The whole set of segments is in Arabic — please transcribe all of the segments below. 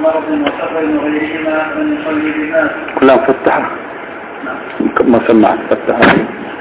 مرض وسفر وغيرهما أن يصلي بالناس. كلها مفتحة. ما سمعت فتحة.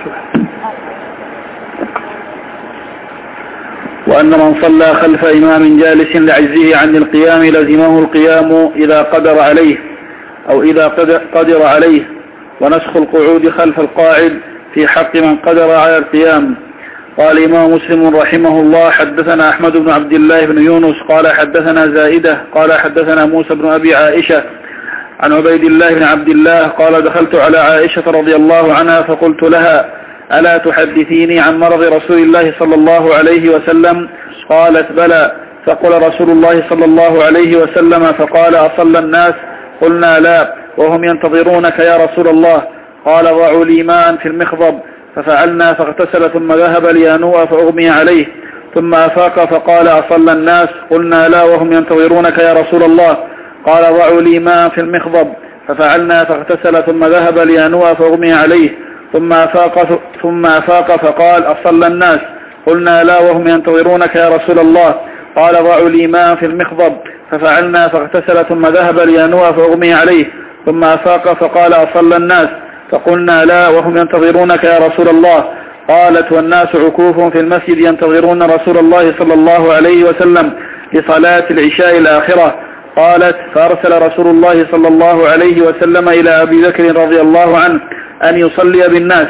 وأن من صلى خلف إمام جالس لعجزه عن القيام لزمه القيام إذا قدر عليه أو إذا قدر عليه، ونسخ القعود خلف القاعد في حق من قدر على القيام. قال الإمام مسلم رحمه الله: حدثنا أحمد بن عبد الله بن يونس قال حدثنا زائدة قال حدثنا موسى بن أبي عائشة عن عبيد الله بن عبد الله قال: دخلت على عائشة رضي الله عنها فقلت لها: ألا تحدثيني عن مرض رسول الله صلى الله عليه وسلم؟ قالت: بلى. فقال رسول الله صلى الله عليه وسلم فقال: أصلى الناس؟ قلنا: لا، وهم ينتظرونك يا رسول الله. قال: ضعوا لي ماء في المخضب، ففعلنا فاغتسل ثم ذهب لينوء فأغمي عليه، ثم أفاق فقال: أصلى الناس؟ قلنا: لا، وهم ينتظرونك يا رسول الله. قال: ضعوا لي ماء في المخضب، ففعلنا فاغتسل ثم ذهب لينوء فأغمي عليه، ثم أفاق فقال: أصلى الناس؟ قلنا: لا، وهم ينتظرونك يا رسول الله. قال: ضعوا لي ماء في المخضب، ففعلنا فاغتسل ثم ذهب لينوء فأغمي عليه، ثم أفاق فقال: أصلى الناس؟ فقلنا: لا، وهم ينتظرونك يا رسول الله. قالت: والناس عكوف في المسجد ينتظرون رسول الله صلى الله عليه وسلم لصلاة العشاء الآخرة. قالت: فأرسل رسول الله صلى الله عليه وسلم إلى أبي بكر رضي الله عنه أن يصلي بالناس،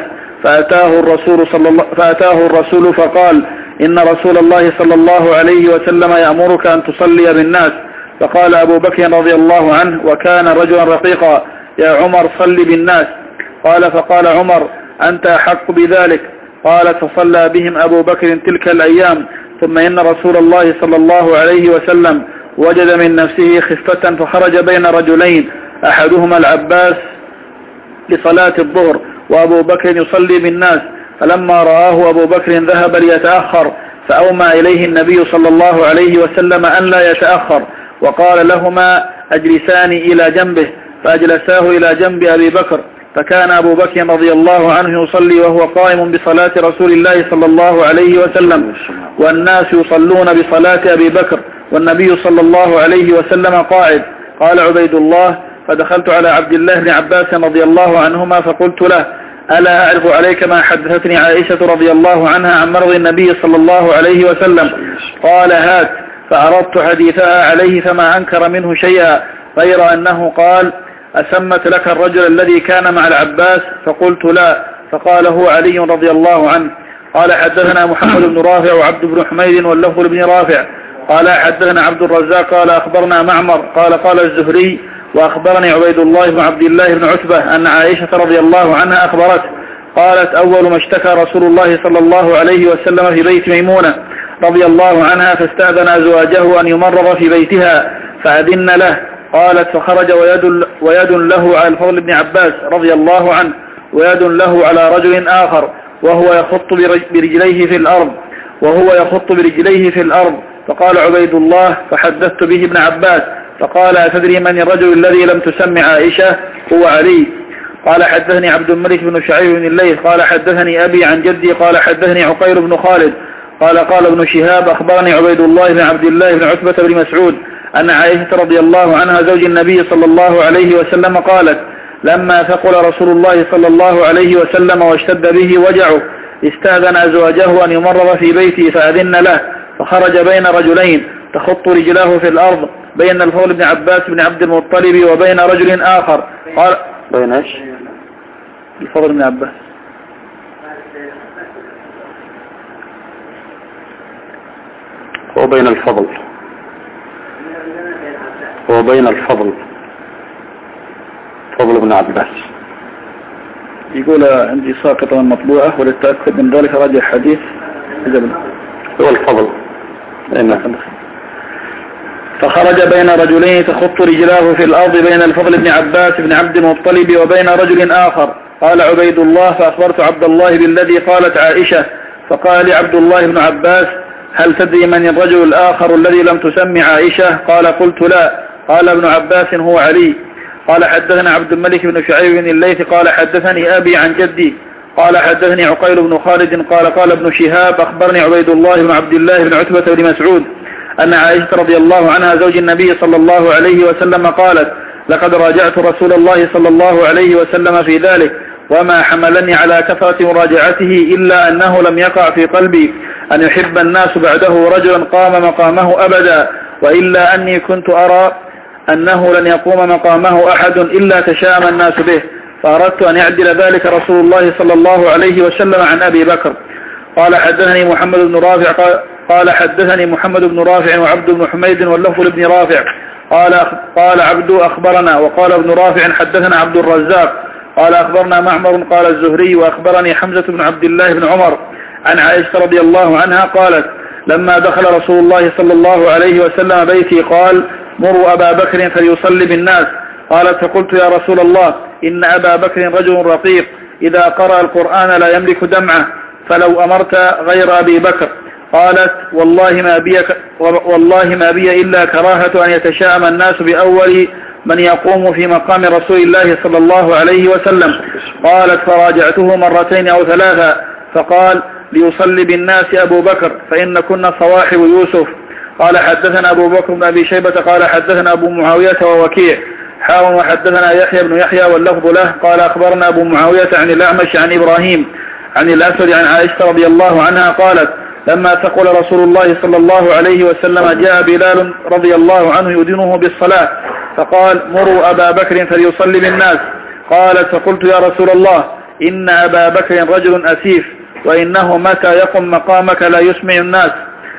فأتاه الرسول فقال: إن رسول الله صلى الله عليه وسلم يأمرك أن تصلي بالناس. فقال أبو بكر رضي الله عنه وكان رجلا رقيقا: يا عمر صل بالناس. قال: فقال عمر: أنت أحق بذلك. قالت: فصلى بهم أبو بكر تلك الأيام. ثم إن رسول الله صلى الله عليه وسلم وجد من نفسه خفة فخرج بين رجلين، أحدهما العباس لصلاة الظهر وأبو بكر يصلي بالناس، فلما رآه أبو بكر ذهب ليتأخر، فأومى إليه النبي صلى الله عليه وسلم أن لا يتأخر، وقال لهما: أجلسان إلى جنبه، فأجلساه إلى جنب أبي بكر. فكان أبو بكر رضي الله عنه يصلي وهو قائم بصلاة رسول الله صلى الله عليه وسلم، والناس يصلون بصلاة أبي بكر، والنبي صلى الله عليه وسلم قاعد. قال عبيد الله: فدخلت على عبد الله بن عباس رضي الله عنهما فقلت له: ألا أعرف عليك ما حدثتني عائشة رضي الله عنها عن مرض النبي صلى الله عليه وسلم؟ قال: هات. فعرضت حديثها عليه فما أنكر منه شيئا، غير أنه قال: أسمت لك الرجل الذي كان مع العباس؟ فقلت: لا. فقال: هو علي رضي الله عنه. قال: حدثنا محمد بن رافع وعبد بن حميد واللفظ بن رافع قال: حدثنا عبد الرزاق قال: أخبرنا معمر قال الزهري: وأخبرني عبيد الله بن عبد الله بن عتبة أن عائشة رضي الله عنها أخبرته قالت: أول ما اشتكى رسول الله صلى الله عليه وسلم في بيت ميمونة رضي الله عنها فاستأذن أزواجه أن يمرض في بيتها فأذن له. قالت: فخرج ويد له على الفضل بن عباس رضي الله عنه، ويد له على رجل آخر، وهو يخط برجليه في الأرض. فقال عبيد الله: فحدثت به ابن عباس، فقال: أتدري من الرجل الذي لم تسمع عائشة؟ هو علي. قال: حدثني عبد الملك بن شعيب بن الليث قال: حدثني أبي عن جدي قال: حدثني عقيل بن خالد قال ابن شهاب: أخبرني عبيد الله بن عبد الله بن عتبة بن مسعود أن عائشة رضي الله عنها زوج النبي صلى الله عليه وسلم قالت: لما ثقل رسول الله صلى الله عليه وسلم واشتد به وجعه استأذن أزواجه أن يمرض في بيته فأذن له، فخرج بين رجلين تخط رجلاه في الأرض، بين الفضل بن عباس بن عبد المطلب وبين رجل آخر. قال: بين ايش؟ الفضل بن عباس. وبين الفضل فضل بن عباس. يقول: عندي ساقطة مطبوعة وللتأكد من ذلك راجع حديث هو الفضل. فخرج بين رجلين تخط رجلاه في الأرض، بين الفضل بن عباس بن عبد المطلب وبين رجل آخر. قال عبيد الله: فأخبرت عبد الله بالذي قالت عائشة، فقال لي عبد الله بن عباس: هل تدري من الرجل الآخر الذي لم تسمع عائشة؟ قال: قلت: لا. قال ابن عباس: هو علي. قال: حدثنا عبد الملك بن شعيب بن الليث قال: حدثني أبي عن جدي قال: حدثني عقيل بن خالد قال ابن شهاب: أخبرني عبيد الله بن عبد الله بن عتبة بن مسعود أن عائشة رضي الله عنها زوج النبي صلى الله عليه وسلم قالت: لقد راجعت رسول الله صلى الله عليه وسلم في ذلك، وما حملني على كثرة مراجعته إلا أنه لم يقع في قلبي أن يحب الناس بعده رجلا قام مقامه أبدا، وإلا أني كنت أرى أنه لن يقوم مقامه أحد إلا تشاءم الناس به، فأردت أن يعدل ذلك رسول الله صلى الله عليه وسلم عن أبي بكر. قال حدثني محمد بن رافع وعبد بن حميد واللفظ لابن رافع قال عبد أخبرنا، وقال ابن رافع حدثنا عبد الرزاق قال أخبرنا معمر قال الزهري وأخبرني حمزة بن عبد الله بن عمر عن عائشة رضي الله عنها قالت: لما دخل رسول الله صلى الله عليه وسلم بيتي قال: مروا أبا بكر فليصلي بالناس. قالت: فقلت: يا رسول الله، إن أبا بكر رجل رقيق إذا قرأ القرآن لا يملك دمعه، فلو أمرت غير أبي بكر. قالت: والله ما بي إلا كراهة أن يتشاءم الناس بأول من يقوم في مقام رسول الله صلى الله عليه وسلم. قالت: فراجعته مرتين أو ثلاثة، فقال: ليصلي بالناس أبو بكر فإن كنا صواحب يوسف. قال حدثنا أبو بكر بن أبي شيبة قال حدثنا أبو معاوية ووكيع وحدثنا يحيى بن يحيى واللفظ له قال أخبرنا أبو معاوية عن الأعمش عن إبراهيم عن الأسود عن عائشة رضي الله عنها قالت: لما ثقل رسول الله صلى الله عليه وسلم جاء بلال رضي الله عنه يؤذنه بالصلاة، فقال: مروا أبا بكر فليصلي بالناس. قالت: فقلت: يا رسول الله، إن أبا بكر رجل أسيف، وإنه متى يقم مقامك لا يسمع الناس،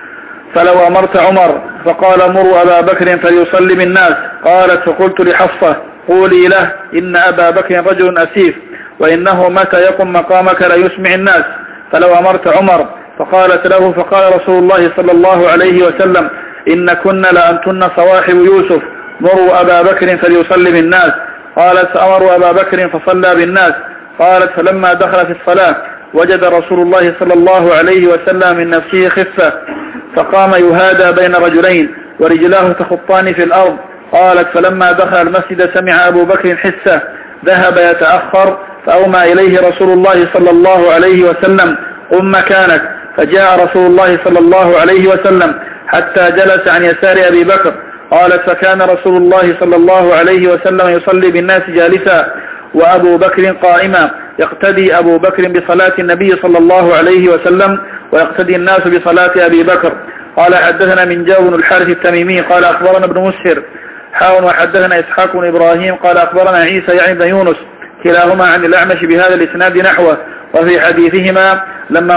فلو أمرت عمر. فقال: مروا أبا بكر فليصلي بالناس. قالت: فقلت لحفصة: قولي له إن أبا بكر رجل أسيف، وإنه متى يقم مقامك لا يسمع الناس، فلو أمرت عمر. فقالت له: فقال رسول الله صلى الله عليه وسلم: إن كن لأنتن صواحب يوسف، مروا أبا بكر فليصلي بالناس. قالت: فأمروا أبا بكر فصلى بالناس. قالت: فلما دخل في الصلاة وجد رسول الله صلى الله عليه وسلم من نفسه خفة، فقام يهادى بين رجلين ورجلاه تخطان في الأرض. قالت: فلما دخل المسجد سمع أبو بكر حسه، ذهب يتأخر، فأومى إليه رسول الله صلى الله عليه وسلم: قم مكانك. فجاء رسول الله صلى الله عليه وسلم حتى جلس عن يسار أبي بكر. قالت: فكان رسول الله صلى الله عليه وسلم يصلي بالناس جالسا وأبو بكر قائما، يقتدي أبو بكر بصلاة النبي صلى الله عليه وسلم ويقتدي الناس بصلاة أبي بكر. قال حدثنا من جاون الحارث التميمي قال أخبرنا ابن مسهر وحدثنا إسحاق بن إبراهيم قال أخبرنا عيسى يعني بن يونس كلاهما عن الأعمش بهذا الإسناد نحوه. وفي حديثهما لما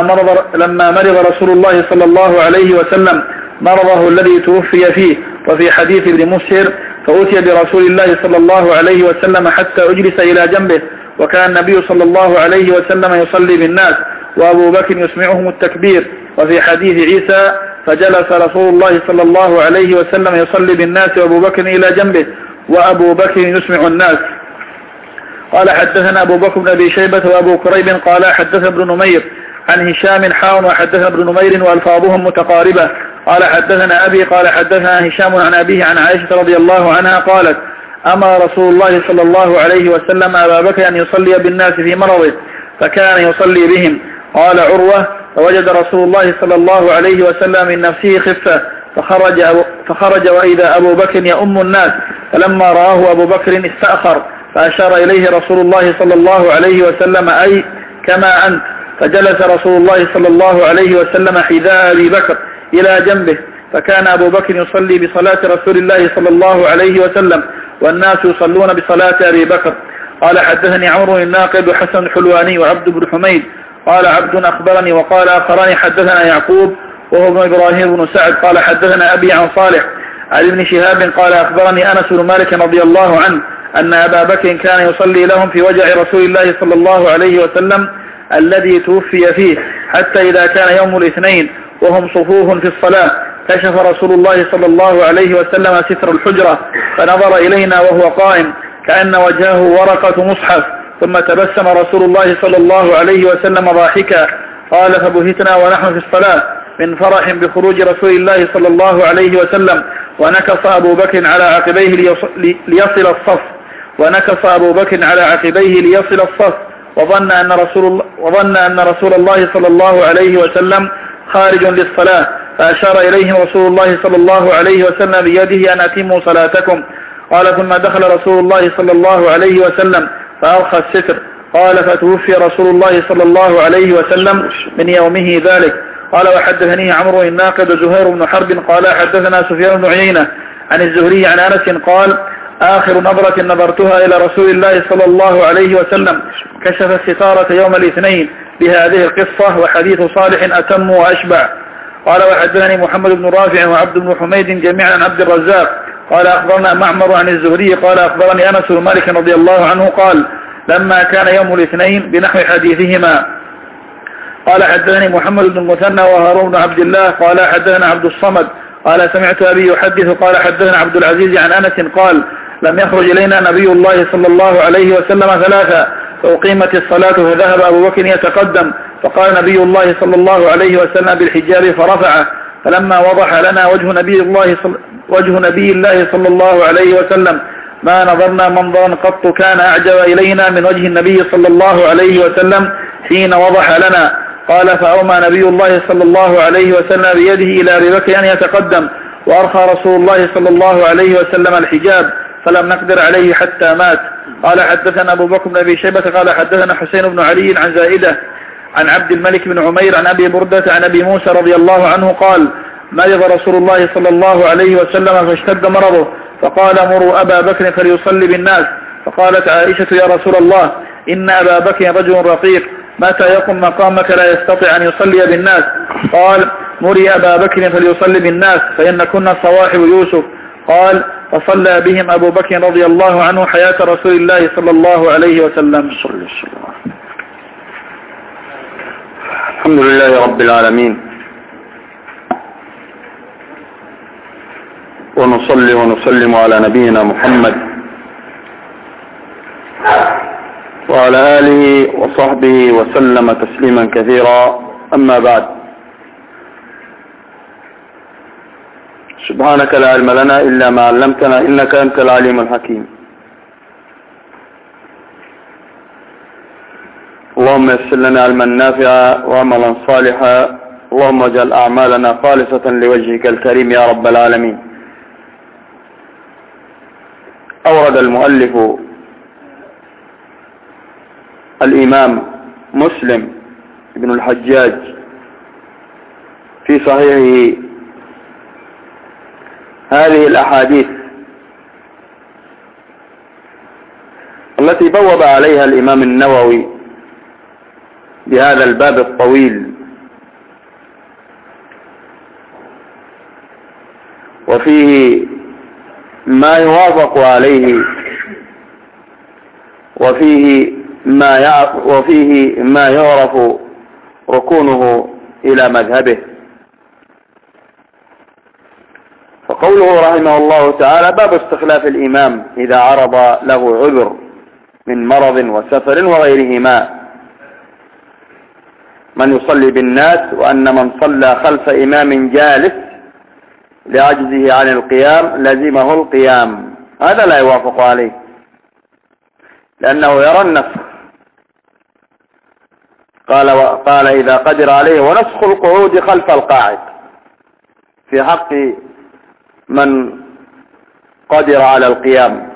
مرض رسول الله صلى الله عليه وسلم مرضه الذي توفي فيه. وفي حديث ابن مسهر: فأتي برسول الله صلى الله عليه وسلم حتى أجلس إلى جنبه، وكان النبي صلى الله عليه وسلم يصلي بالناس وأبو بكر يسمعهم التكبير. وفي حديث عيسى: فجلس رسول الله صلى الله عليه وسلم يصلي بالناس وأبو بكر إلى جنبه وأبو بكر يسمع الناس. قال حدثنا أبو بكر بن أبي شيبة وأبو كريب قال حدثنا ابن نمير عن هشام وحدثنا ابن نمير وألفاظهم متقاربة. قال حدثنا أبي قال حدثنا هشام عن أبيه عن عائشة رضي الله عنها قالت: أمر رسول الله صلى الله عليه وسلم أبا بكر أن يصلي بالناس في مرضه، فكان يصلي بهم. قال عروة: فوجد رسول الله صلى الله عليه وسلم من نفسه خفة، فخرج وإذا أبو بكر يؤم الناس، فلما رآه أبو بكر استأخر، فأشار إليه رسول الله صلى الله عليه وسلم: أي كما أنت. فجلس رسول الله صلى الله عليه وسلم حذاء أبي بكر إلى جنبه، فكان أبو بكر يصلي بصلاة رسول الله صلى الله عليه وسلم والناس يصلون بصلاة أبي بكر. قال حدثني عمرو الناقد وحسن الحلواني وعبد بن حميد قال عبد أخبرني وقال آخران حدثنا يعقوب وهو ابن إبراهيم بن سعد قال حدثنا أبي عن صالح عن ابن شهاب قال أخبرني أنس بن مالك رضي الله عنه أن أبا بكر كان يصلي لهم في وجع رسول الله صلى الله عليه وسلم الذي توفي فيه، حتى إذا كان يوم الاثنين وهم صفوف في الصلاة كشف رسول الله صلى الله عليه وسلم ستر الحجرة، فنظر إلينا وهو قائم كأن وجهه ورقة مصحف، ثم تبسم رسول الله صلى الله عليه وسلم ضاحكا. قال: فبهتنا ونحن في الصلاة من فرح بخروج رسول الله صلى الله عليه وسلم، ونكص أبو بكر على عقبيه ليصل الصف وظن أن رسول الله صلى الله عليه وسلم خارج للصلاة، فأشار إليهم رسول الله صلى الله عليه وسلم بيده أن أتموا صلاتكم. قال ثم دخل رسول الله صلى الله عليه وسلم فأرخى الستر. قال فتوفي رسول الله صلى الله عليه وسلم من يومه ذلك. قال وحدثني عمرو الناقد زهير بن حرب قال حدثنا سفيان بن عيينة عن الزهري عن أنس قال آخر نظرة نظرتها إلى رسول الله صلى الله عليه وسلم كشف الستارة يوم الاثنين بهذه القصة وحديث صالح أتم وأشبع. قال وحدثني محمد بن رافع وعبد بن حميد جميعا عن عبد الرزاق قال أخبرنا معمر عن الزهري قال أخبرني أنس بن مالك رضي الله عنه قال لما كان يوم الاثنين بنحو حديثهما. قال حدثني محمد بن المثنى وهارون بن عبد الله قال حدثنا عبد الصمد قال سمعت أبي يحدث قال حدثنا عبد العزيز عن أنس قال لم يخرج إلينا نبي الله صلى الله عليه وسلم ثلاثة فأقيمت الصلاة فذهب أبو بكر يتقدم فقال نبي الله صلى الله عليه وسلم بالحجاب فرفعه فلما وضح لنا وجه نبي الله صلى الله عليه وسلم ما نظرنا منظرا قط كان أعجب إلينا من وجه النبي صلى الله عليه وسلم حين وضح لنا. قال فأومى نبي الله صلى الله عليه وسلم بيده إلى أبي بكر أن يتقدم وأرخى رسول الله صلى الله عليه وسلم الحجاب فلم نقدر عليه حتى مات. قال حدثنا أبو بكر بن أبي شيبة قال حدثنا حسين بن علي عن زائدة عن عبد الملك بن عمير عن أبي بردة عن أبي موسى رضي الله عنه قال مرض رسول الله صلى الله عليه وسلم فاشتد مرضه فقال مروا أبا بكر فليصلي بالناس. فقالت عائشة يا رسول الله إن أبا بكر رجل رقيق متى يقم مقامك لا يستطيع أن يصلي بالناس. قال مري أبا بكر فليصلي بالناس فإن كنا صواحب يوسف. قال فصلى بهم أبو بكر رضي الله عنه حياة رسول الله صلى الله عليه وسلم. الحمد لله رب العالمين ونصلي ونسلم على نبينا محمد وعلى آله وصحبه وسلم تسليما كثيرا. أما بعد سبحانك لا علم لنا إلا ما علمتنا إنك أنت العليم الحكيم. اللهم يسر لنا علما نافعا وعملا صالحا اللهم اجعل أعمالنا خالصة لوجهك الكريم يا رب العالمين. أورد المؤلف الإمام مسلم بن الحجاج في صحيحه هذه الأحاديث التي بوب عليها الإمام النووي بهذا الباب الطويل وفيه ما يوافق عليه وفيه ما يعرف ركونه إلى مذهبه. فقوله رحمه الله تعالى باب استخلاف الإمام إذا عرض له عذر من مرض وسفر وغيرهما من يصلي بالناس وأن من صلى خلف إمام جالس لعجزه عن القيام لزمه القيام. هذا لا يوافق عليه لأنه يرى النسخ. قال إذا قدر عليه ونسخ القعود خلف القاعد في حق من قدر على القيام.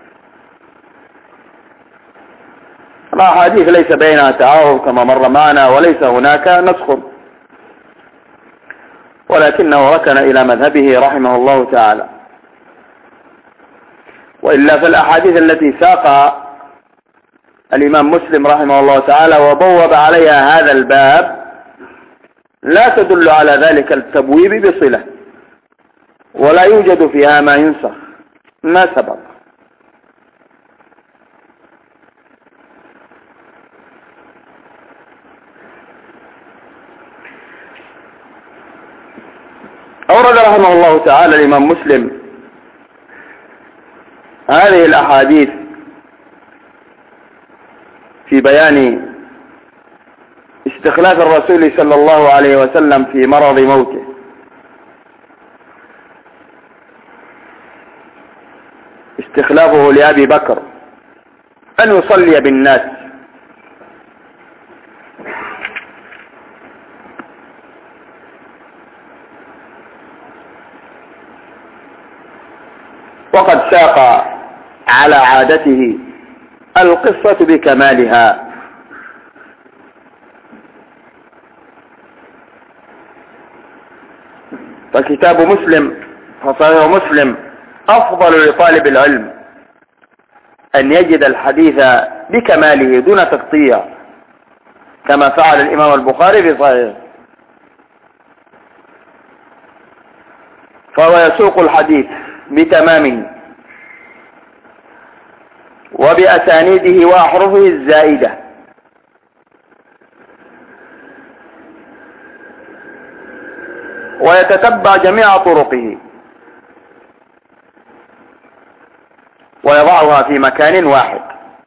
الأحاديث ليس بينها تعارض كما مر معنا وليس هناك نسخ ولكنه ركن إلى مذهبه رحمه الله تعالى. وإلا فالأحاديث التي ساقها الإمام مسلم رحمه الله تعالى وبوب عليها هذا الباب لا تدل على ذلك التبويب بصلة ولا يوجد فيها ما ينسخ ما سبق. أورد رحمه الله تعالى الإمام مسلم هذه الأحاديث في بيان استخلاف الرسول صلى الله عليه وسلم في مرض موته. استخلافه لأبي بكر أن يصلي بالناس. وقد ساق على عادته القصة بكمالها. فكتاب مسلم فصحيح مسلم أفضل لطالب العلم أن يجد الحديث بكماله دون تقطيع، كما فعل الإمام البخاري في صحيحه، فهو يسوق الحديث بتمامه وبأسانيده وأحرفه الزائدة، ويتتبع جميع طرقه ويضعها في مكان واحد.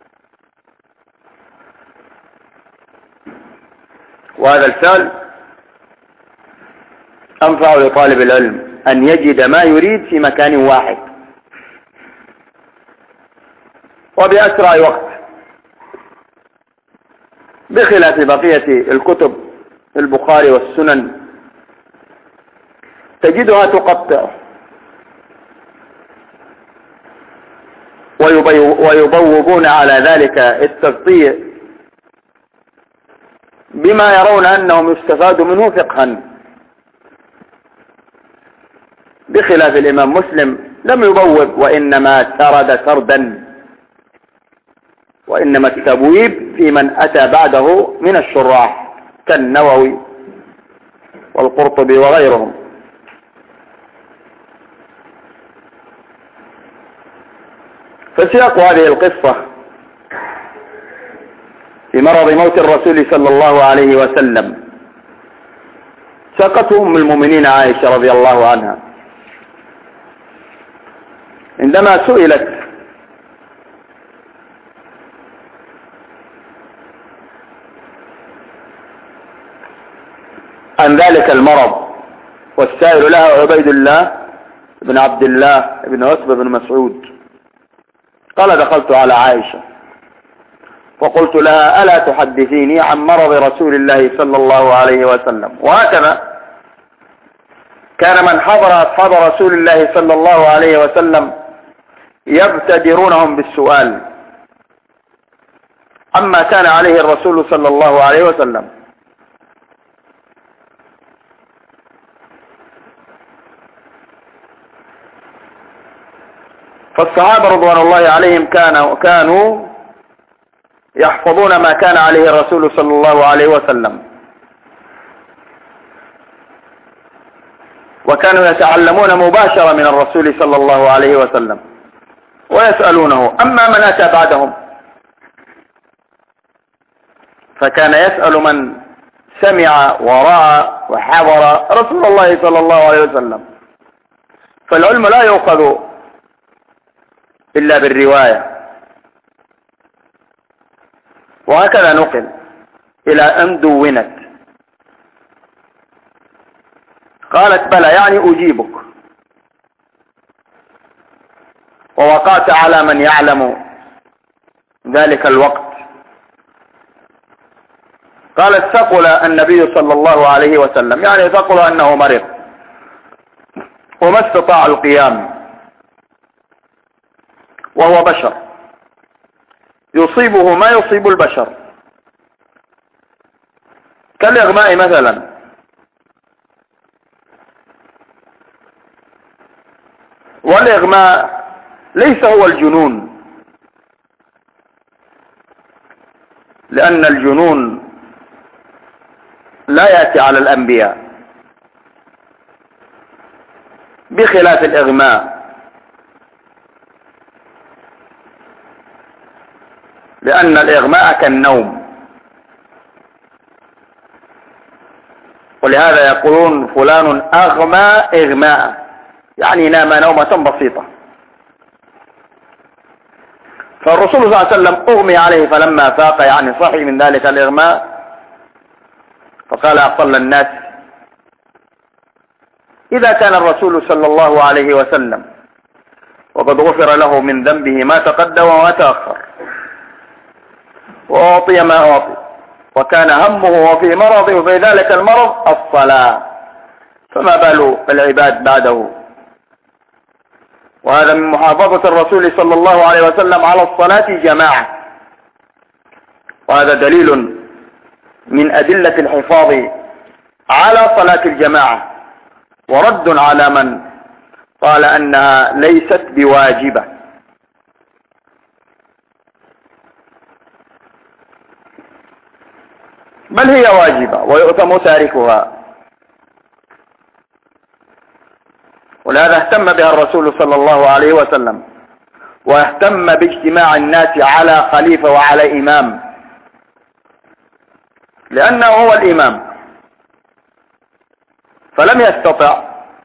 وهذا الفعل أنفع لطالب العلم أن يجد ما يريد في مكان واحد وبأسرع وقت، بخلاف بقية الكتب البخاري والسنن تجدها تقطع ويبوبون على ذلك التقطيع بما يرون أنهم يستفاد منه فقها، بخلاف الإمام مسلم لم يبوب وإنما سرد سردا، وإنما التبويب في من أتى بعده من الشراح كالنووي والقرطبي وغيرهم. فسياق هذه القصة في مرض موت الرسول صلى الله عليه وسلم ساقته أم المؤمنين عائشة رضي الله عنها عندما سئلت عن ذلك المرض، والسائل لها عبيد الله بن عبد الله بن عتبة بن مسعود، قال: دخلت على عائشة فقلت لها: ألا تحدثيني عن مرض رسول الله صلى الله عليه وسلم؟ وهكذا كان من حضر أصحاب رسول الله صلى الله عليه وسلم يبتدرونهم بالسؤال عما كان عليه الرسول صلى الله عليه وسلم. فالصحابة رضوان الله عليهم كانوا يحفظون ما كان عليه الرسول صلى الله عليه وسلم، وكانوا يتعلمون مباشرة من الرسول صلى الله عليه وسلم ويسألونه. أما من أتى بعدهم فكان يسأل من سمع ورأى وحضر رسول الله صلى الله عليه وسلم. فالعلم لا يؤخذ إلا بالرواية، وهكذا نقل إلى أن دونت. قالت: بلى، يعني أجيبك، ووقعت على من يعلم ذلك الوقت. قالت: ثقل النبي صلى الله عليه وسلم، يعني ثقل أنه مرض وما استطاع القيام، وهو بشر يصيبه ما يصيب البشر كالإغماء مثلا. والإغماء ليس هو الجنون، لأن الجنون لا يأتي على الأنبياء، بخلاف الإغماء، لأن الإغماء كالنوم. ولهذا يقولون فلان أغمى إغماء، يعني نام نومة بسيطة. فالرسول صلى الله عليه وسلم أغمي عليه فلما فاق، يعني صحي من ذلك الإغماء، فقال: أصلى الناس. إذا كان الرسول صلى الله عليه وسلم وقد غفر له من ذنبه ما تقدم وما تأخر، وأعطي ما أعطي، وكان همه وفي مرضه وفي ذلك المرض الصلاة، فما بال العباد بعده؟ وهذا من محافظة الرسول صلى الله عليه وسلم على الصلاة جماعة، وهذا دليل من أدلة الحفاظ على صلاة الجماعة، ورد على من قال أنها ليست بواجبة. بل هي واجبة ويؤثم تاركها، ولهذا اهتم بها الرسول صلى الله عليه وسلم، واهتم باجتماع الناس على خليفة وعلى إمام، لأنه هو الإمام، فلم يستطع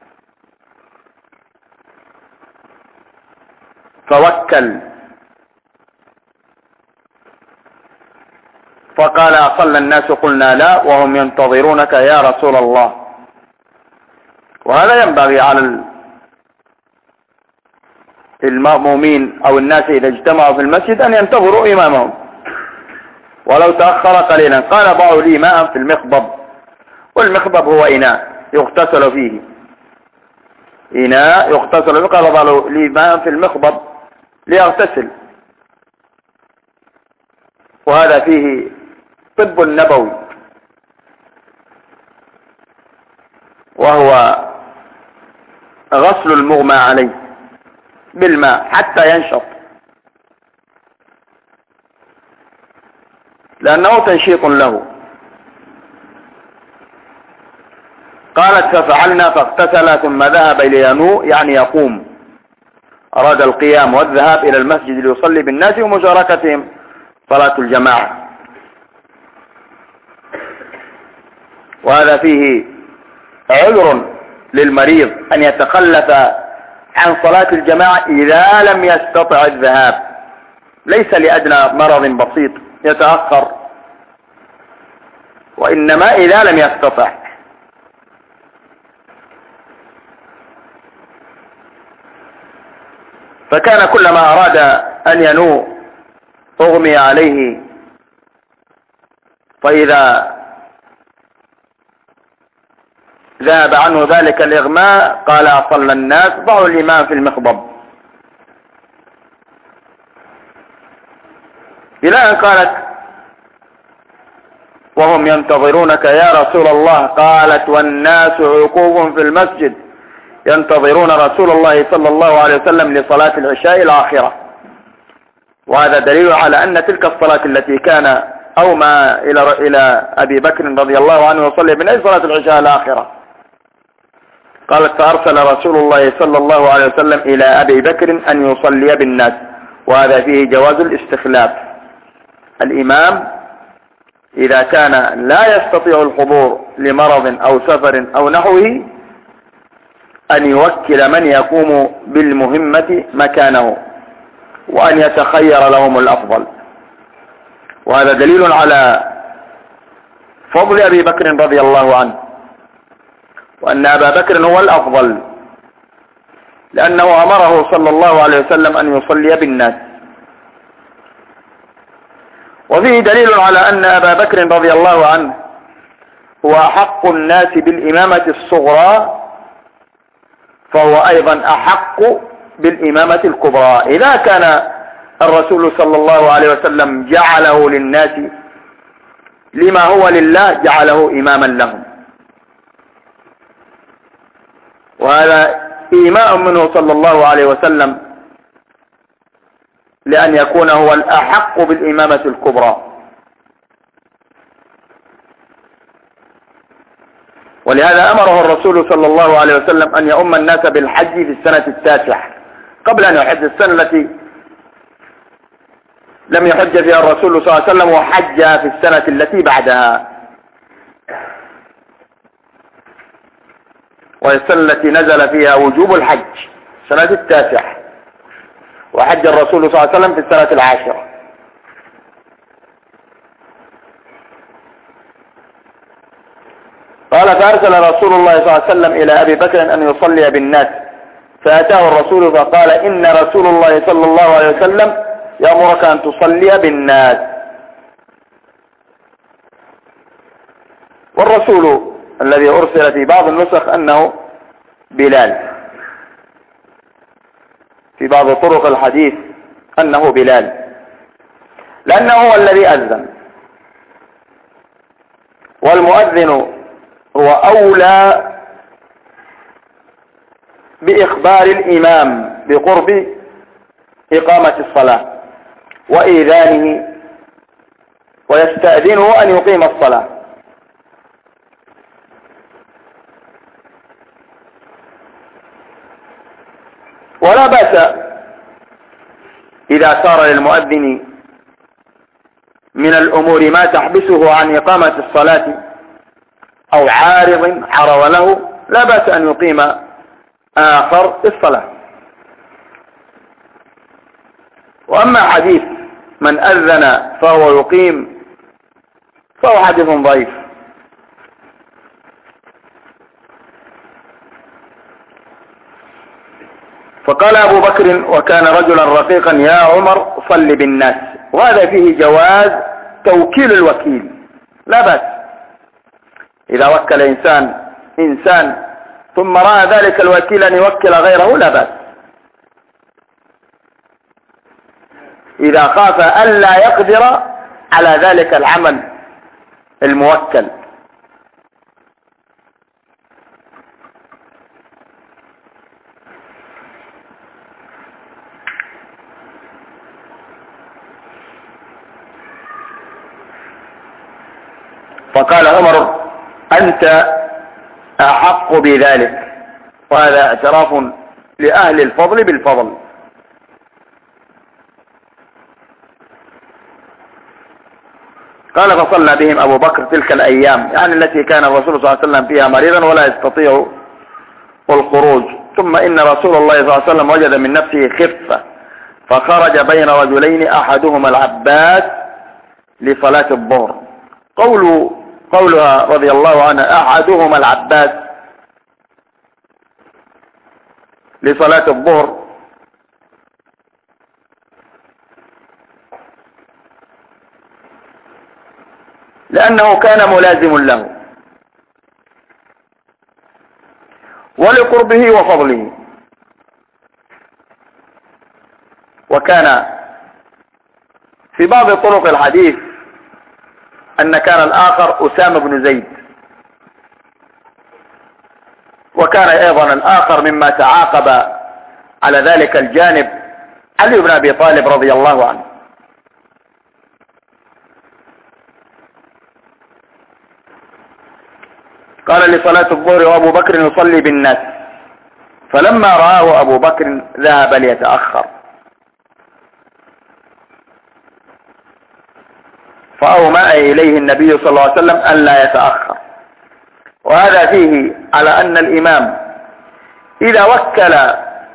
فوكل فقال أصلى الناس؟ قلنا لا وهم ينتظرونك يا رسول الله. وهذا ينبغي على المأمومين أو الناس إذا اجتمعوا في المسجد أن ينتظروا إمامهم ولو تأخر قليلا. قال ضعوا لي ماء في المخضب، والمخضب هو إناء يغتسل فيه، إناء يغتسل فيه. قال ضعوا لي ماء في المخضب ليغتسل، وهذا فيه طب نبوي، وهو غسل المغمى عليه بالماء حتى ينشط، لأنه تنشيط له. قالت ففعلنا فاغتسل ثم ذهب لينوء، يعني يقوم، أراد القيام والذهاب إلى المسجد ليصلي بالناس ومشاركتهم صلاة الجماعة. وهذا فيه عذر للمريض أن يتخلف عن صلاة الجماعة إذا لم يستطع الذهاب، ليس لأدنى مرض بسيط يتأخر، وإنما إذا لم يستطع. فكان كلما أراد أن ينوء أغمي عليه، فإذا ذهب عنه ذلك الإغماء قال أصلى الناس؟ ضعوا الإمام في المخضب. إلى أن قالت وهم ينتظرونك يا رسول الله، قالت والناس عقوب في المسجد ينتظرون رسول الله صلى الله عليه وسلم لصلاة العشاء الآخرة. وهذا دليل على أن تلك الصلاة التي كان أومى إلى أبي بكر رضي الله عنه وصلي من أجل صلاة العشاء الآخرة. قالت فأرسل رسول الله صلى الله عليه وسلم إلى أبي بكر أن يصلي بالناس، وهذا فيه جواز الاستخلاف. الإمام إذا كان لا يستطيع الحضور لمرض أو سفر أو نحوه أن يوكل من يقوم بالمهمة مكانه، وأن يتخير لهم الأفضل. وهذا دليل على فضل أبي بكر رضي الله عنه، وأن أبا بكر هو الأفضل، لأنه أمره صلى الله عليه وسلم أن يصلي بالناس. وفيه دليل على أن أبا بكر رضي الله عنه هو أحق الناس بالإمامة الصغرى، فهو أيضا أحق بالإمامة الكبرى. إذا كان الرسول صلى الله عليه وسلم جعله للناس لما هو لله، جعله إماما لهم، وهذا إيماء منه صلى الله عليه وسلم لأن يكون هو الأحق بالإمامة الكبرى. ولهذا أمره الرسول صلى الله عليه وسلم أن يؤم الناس بالحج في السنة التاسعة، قبل أن يحج السنة التي لم يحج فيها الرسول صلى الله عليه وسلم، وحج في السنة التي بعدها، وهي السنة التي نزل فيها وجوب الحج، سنة التاسعة، وحج الرسول صلى الله عليه وسلم في السنة العاشرة. قال فأرسل رسول الله صلى الله عليه وسلم إلى أبي بكر أن يصلي بالناس، فأتاه الرسول فقال إن رسول الله صلى الله عليه وسلم يأمرك أن تصلي بالناس. والرسول الذي أرسل في بعض النسخ أنه بلال. في بعض طرق الحديث أنه بلال، لأنه هو الذي أذن، والمؤذن هو أولى بإخبار الإمام بقرب إقامة الصلاة وإذانه، ويستأذنه أن يقيم الصلاة. ولا بأس إذا صار للمؤذن من الأمور ما تحبسه عن إقامة الصلاة أو عارض عرض له، لا بأس أن يقيم آخر الصلاة. وأما حديث من أذن فهو يقيم فهو حديث ضعيف. فقال أبو بكر وكان رجلا رقيقا يا عمر صل بالناس، وهذا فيه جواز توكيل الوكيل، لا بأس إذا وكل إنسان ثم رأى ذلك الوكيل أن يوكل غيره لا بأس، إذا خاف ألا يقدر على ذلك العمل الموكل. فقال عمر أنت أحق بذلك، وهذا اعتراف لأهل الفضل بالفضل. قال فصلى بهم أبو بكر تلك الأيام، يعني التي كان الرسول صلى الله عليه وسلم فيها مريضا ولا يستطيع الخروج. ثم إن رسول الله صلى الله عليه وسلم وجد من نفسه خفة فخرج بين رجلين أحدهما العباس لصلاة الظهر. قولها رضي الله عنها أحدهما العباس لصلاة الظهر، لأنه كان ملازم له ولقربه وفضله. وكان في بعض طرق الحديث أن كان الآخر أسامة بن زيد، وكان أيضا الآخر مما تعاقب على ذلك الجانب علي بن أبي طالب رضي الله عنه. قال لصلاة الظهر وأبو بكر يصلي بالناس، فلما رآه أبو بكر ذهب ليتأخر، فأومأ إليه النبي صلى الله عليه وسلم أن لا يتأخر. وهذا فيه على أن الإمام إذا وكل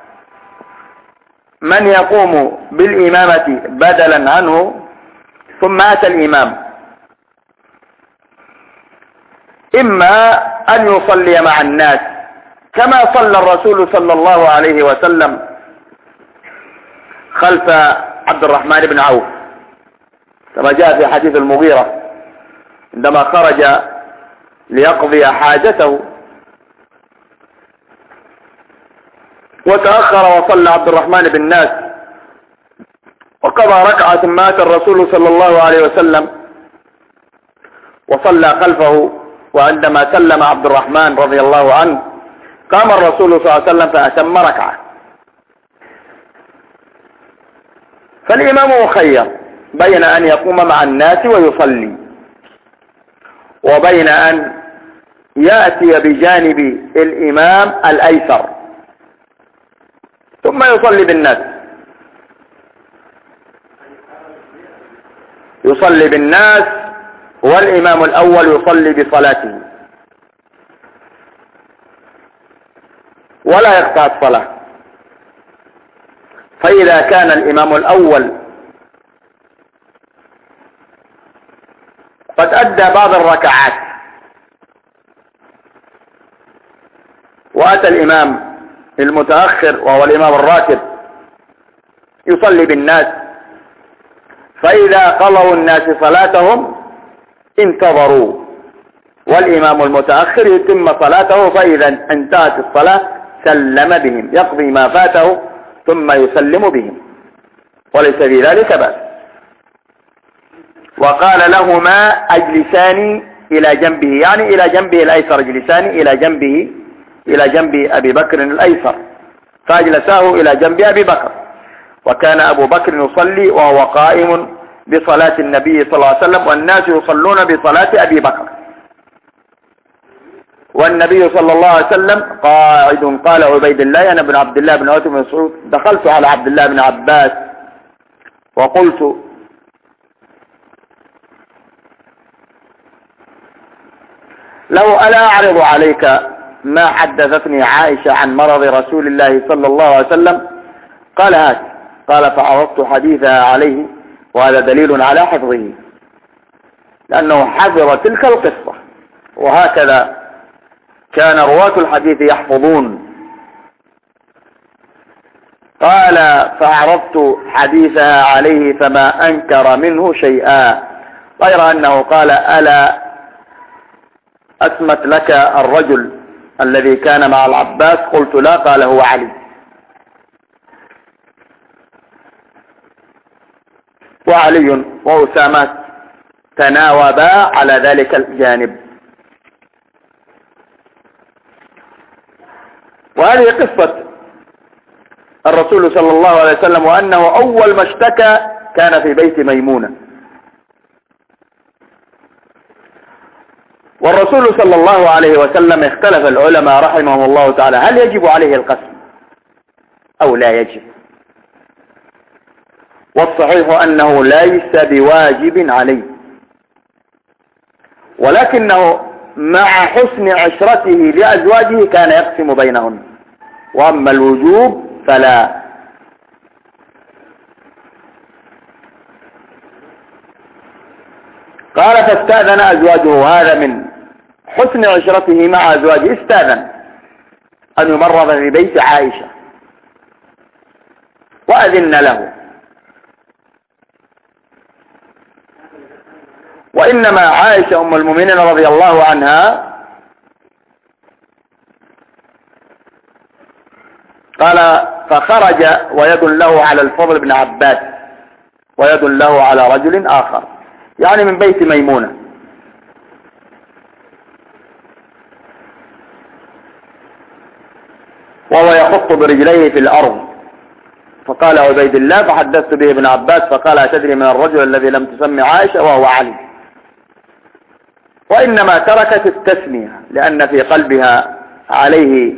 من يقوم بالإمامة بدلا عنه ثم أتى الإمام، إما أن يصلي مع الناس كما صلى الرسول صلى الله عليه وسلم خلف عبد الرحمن بن عوف، كما جاء في حديث المغيرة عندما خرج ليقضي حاجته وتأخر وصلى عبد الرحمن بالناس وقضى ركعة ثم أتى الرسول صلى الله عليه وسلم وصلى خلفه. وعندما سلم عبد الرحمن رضي الله عنه قام الرسول صلى الله عليه وسلم فأتم ركعة. فالإمام مخير بين أن يقوم مع الناس ويصلي وبين أن يأتي بجانب الإمام الأيسر ثم يصلي بالناس. يصلي بالناس والإمام الأول يصلي بصلاته ولا يقطع الصلاة. فإذا كان الإمام الأول قد أدى بعض الركعات وأتى الإمام المتأخر وهو الإمام الراتب يصلي بالناس، فإذا قضوا الناس صلاتهم انتظروا والإمام المتأخر يتم صلاته، فإذا انتهت الصلاة سلم بهم يقضي ما فاته ثم يسلم بهم وليس في ذلك بأس. وقال لهما اجلسان إلى جنبه، يعني إلى جنبه الأيسر، اجلسان إلى جنب أبي بكر الأيسر، فأجلساه إلى جنب أبي بكر. وكان أبو بكر يصلي وهو قائم بصلاة النبي صلى الله عليه وسلم، والناس يصلون بصلاة أبي بكر، والنبي صلى الله عليه وسلم قاعد. قال عبيد الله: أنا بن عبد الله بن عتبة بن مسعود دخلت على عبد الله بن عباس وقلت: له ألا أعرض عليك ما حدثتني عائشة عن مرض رسول الله صلى الله عليه وسلم؟ قال: هات. قال: فعرضت حديثها عليه، وهذا دليل على حفظه، لأنه حفظ تلك القصة، وهكذا كان رواة الحديث يحفظون. قال: فعرضت حديثها عليه فما أنكر منه شيئا، غير أنه قال: ألا أسمت لك الرجل الذي كان مع العباس؟ قلت: لا. قال: هو علي. وعلي وأسامة تناوبا على ذلك الجانب. وهذه قصة الرسول صلى الله عليه وسلم، وأنه أول ما اشتكى كان في بيت ميمونة. والرسول صلى الله عليه وسلم اختلف العلماء رحمهم الله تعالى هل يجب عليه القسم أو لا يجب، والصحيح أنه ليس بواجب عليه، ولكنه مع حسن عشرته لأزواجه كان يقسم بينهن، وأما الوجوب فلا. قال: فاستأذن أزواجه، هذا من حسن عشرته مع أزواجه، استأذن أن يمرض في بيت عائشة وأذن له. وإنما عائشة أم المؤمنين رضي الله عنها قال: فخرج ويد له على الفضل بن عباس ويد له على رجل آخر، يعني من بيت ميمونة. وهو يخط برجليه في الأرض. فقال عبيد الله: فحدثت به ابن عباس فقال: أتدري من الرجل الذي لم تسمي عائشة؟ وهو علي. وإنما تركت التسمية لأن في قلبها عليه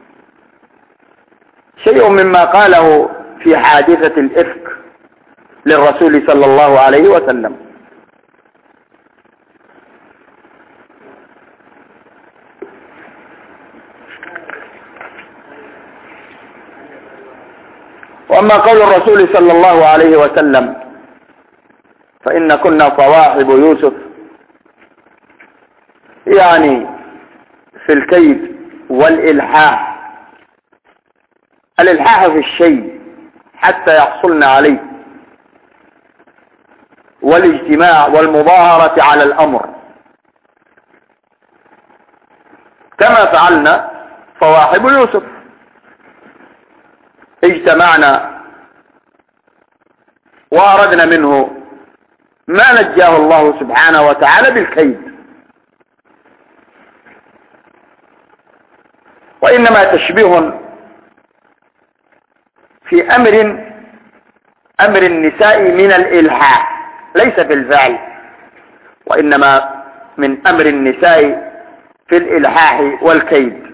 شيء مما قاله في حادثة الإفك للرسول صلى الله عليه وسلم. وأما قول الرسول صلى الله عليه وسلم: فإن كنا صواحب يوسف، يعني في الكيد والإلحاح، الإلحاح في الشيء حتى يحصلنا عليه، والاجتماع والمظاهرة على الأمر، كما فعلنا صواحب يوسف، اجتمعنا وأردنا منه ما نجاه الله سبحانه وتعالى بالكيد. وإنما تشبيه في أمر النساء من الإلحاح، ليس في الفعل، وإنما من أمر النساء في الإلحاح والكيد.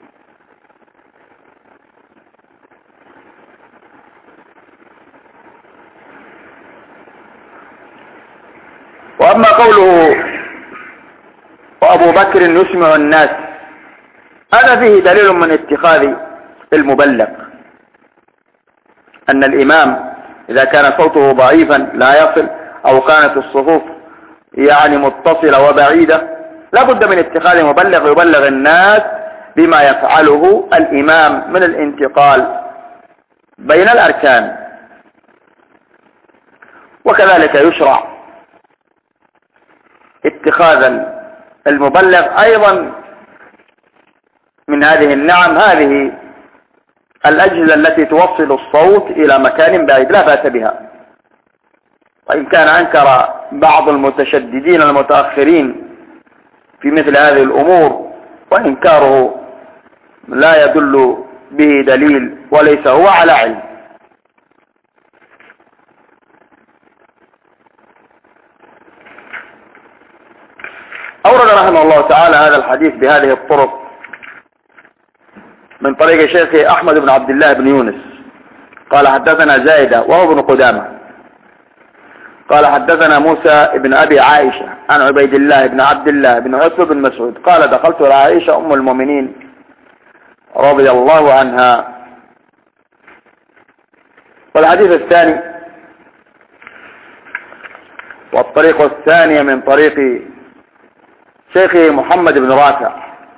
وأما قوله: وأبو بكر يسمع الناس، هذا فيه دليل من اتخاذ المبلغ، أن الإمام إذا كان صوته ضعيفا لا يصل، أو كانت الصفوف يعني متصلة وبعيدة، لا بد من اتخاذ مبلغ يبلغ الناس بما يفعله الإمام من الانتقال بين الأركان. وكذلك يشرع اتخاذ المبلغ أيضا من هذه النعم، هذه الأجهزة التي توصل الصوت إلى مكان بعيد لا بأس بها، وإن كان أنكر بعض المتشددين المتأخرين في مثل هذه الأمور، وإنكاره لا يدل به دليل وليس هو على علم. أورد رحمه الله تعالى هذا الحديث بهذه الطرق من طريق شيخ أحمد بن عبد الله بن يونس قال حدثنا زايدة وهو ابن قدامة قال حدثنا موسى بن أبي عائشة عن عبيد الله بن عبد الله بن عتبة بن مسعود قال دخلت على عائشة أم المؤمنين رضي الله عنها. والحديث الثاني والطريق الثانية من طريق شيخ محمد بن رافع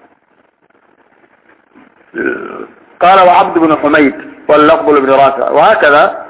قال وعبد بن حميد واللفظ لابن رافع. وهكذا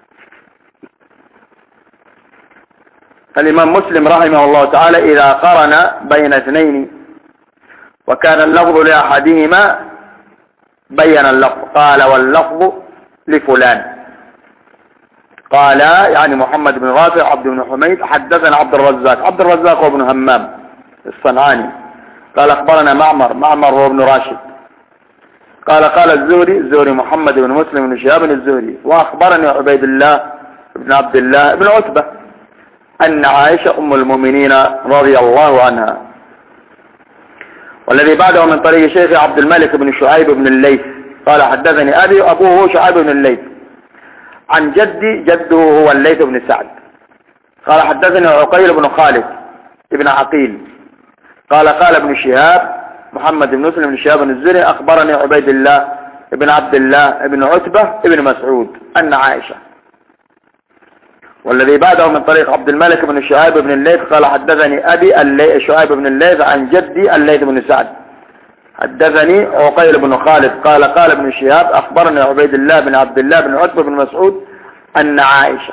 الإمام مسلم رحمه الله تعالى إذا قرن بين اثنين وكان اللفظ لأحدهما بين اللفظ قال واللفظ لفلان. قال يعني محمد بن رافع عبد بن حميد حدثنا عبد الرزاق وابن همام الصنعاني قال أخبرنا معمر وابن راشد قال الزهري محمد بن مسلم بن شهاب الزهري وأخبرني عبيد الله بن عبد الله بن عتبة أن عائشة أم المؤمنين رضي الله عنها. والذي بعده من طريق شيخ عبد الملك بن شعيب بن الليث قال حدثني أبي أبوه شعيب بن الليث عن جده هو الليث بن سعد قال حدثني عقيل بن خالد بن عقيل قال ابن شهاب محمد بن مسلم بن شهاب الزهري أخبرني عبيد الله بن عبد الله بن عتبة بن مسعود أن عائشة. والذي بعده من طريق عبد الملك بن شعيب بن الليث قال حدثني أبي شعيب بن الليث عن جدي الليث بن سعد حدثني عقيل بن خالد قال ابن شهاب أخبرني عبيد الله بن عبد الله بن عتبة بن مسعود أن عائشة.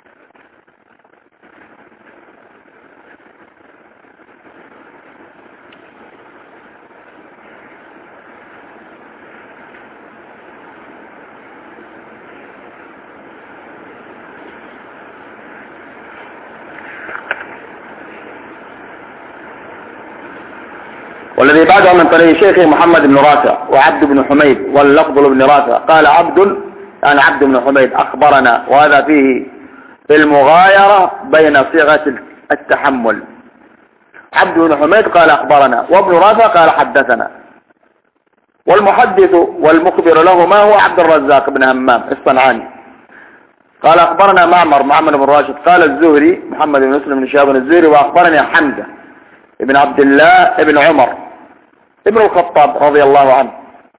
والذي بعده من طريق شيخ محمد بن رافع وعبد بن حميد واللفظ لابن رافع قال عبد بن حميد أخبرنا وهذا فيه المغايرة بين صيغة التحمل. عبد بن حميد قال أخبرنا وابن رافع قال حدثنا. والمحدث والمخبر لهما هو عبد الرزاق بن همام الصنعاني قال أخبرنا معمر بن راشد قال الزهري محمد بن مسلم بن شهاب الزهري وأخبرني حمزة ابن عبد الله ابن عمر ابن الخطاب رضي الله عنه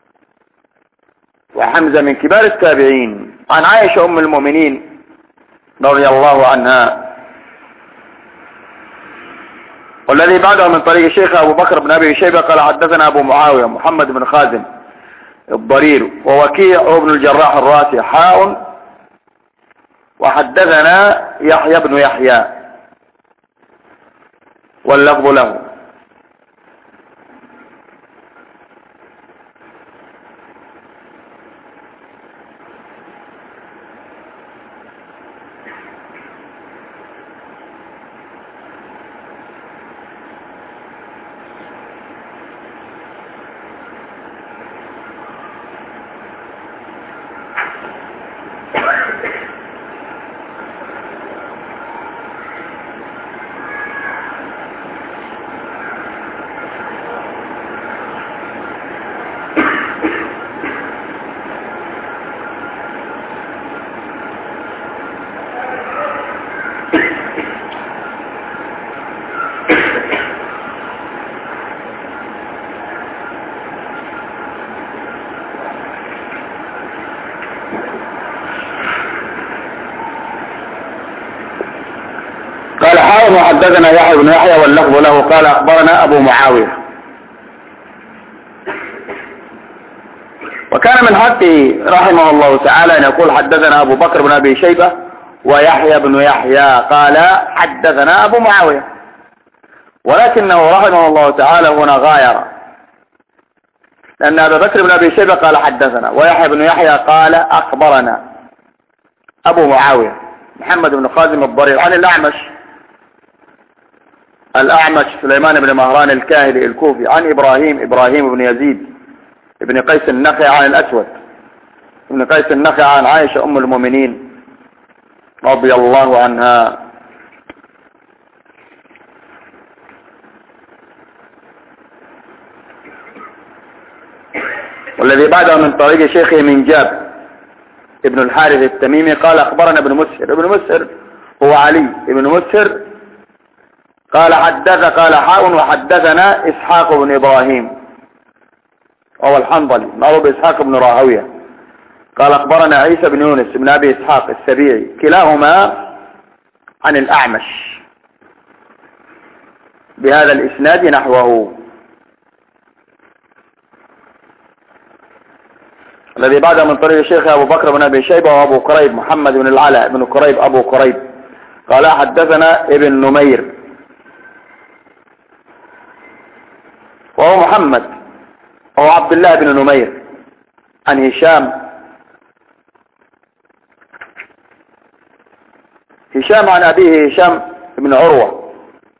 وحمزة من كبار التابعين عن عائشة أم المؤمنين رضي الله عنها. والذي بعده من طريق الشيخ أبو بكر بن أبي شيبة قال حدثنا أبو معاوية محمد بن خازم الضرير ووكيع وابن الجراح الراسي حاء وحدثنا يحيى بن يحيى واللفظ له. قال حاول وحدثنا يحيى بن يحيى واللفظ له قال أخبرنا أبو معاوية. وكان من حقه رحمه الله تعالى أن يقول حدثنا أبو بكر بن أبي شيبة ويحيى بن يحيى قال حدثنا أبو معاوية، ولكنه رحمه الله تعالى هنا غاير لأن أبا بكر بن أبي شيبة قال حدثنا، ويحيى بن يحيى قال أخبرنا أبو معاوية محمد بن خازم الضرير عن الأعمش سليمان بن مهران الكاهلي الكوفي عن إبراهيم بن يزيد ابن قيس النخعي عن الأسود ابن قيس النخعي عن عائشة أم المؤمنين رضي الله عنها. والذي بعده من طريق شيخه من جاب ابن الحارث التميمي قال أخبرنا ابن مسهر هو علي ابن مسهر قال حاء وحدثنا إسحاق بن إبراهيم وهو الحنظلي معروف إسحاق بن راهويه قال أخبرنا عيسى بن يونس بن أبي إسحاق السبيعي كلاهما عن الأعمش بهذا الإسناد نحوه. الذي بعده من طريق الشيخ أبو بكر بن أبي شيبة وأبو كريب محمد بن العلاء بن كريب أبو كريب قال حدثنا ابن نمير وهو محمد وهو عبد الله بن نمير عن هشام عن أبيه هشام بن عروة،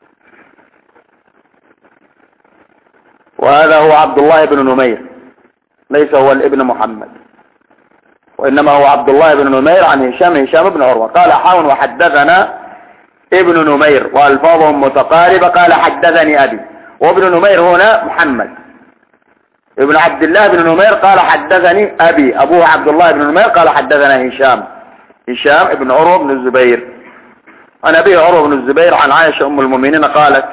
وهذا هو عبد الله بن نمير ليس هو الابن محمد، وإنما هو عبد الله بن نمير عن هشام بن عروة قال حاء وحدثنا ابن نمير وألفاظهم متقاربة قال حدثني أبي، وابن نمير هنا محمد ابن عبد الله بن نمير قال حدثني أبي، أبوه عبد الله بن نمير قال حدثنا هشام ابن عروة بن الزبير عن أبيه عروة بن الزبير عن عائشة أم المؤمنين قالت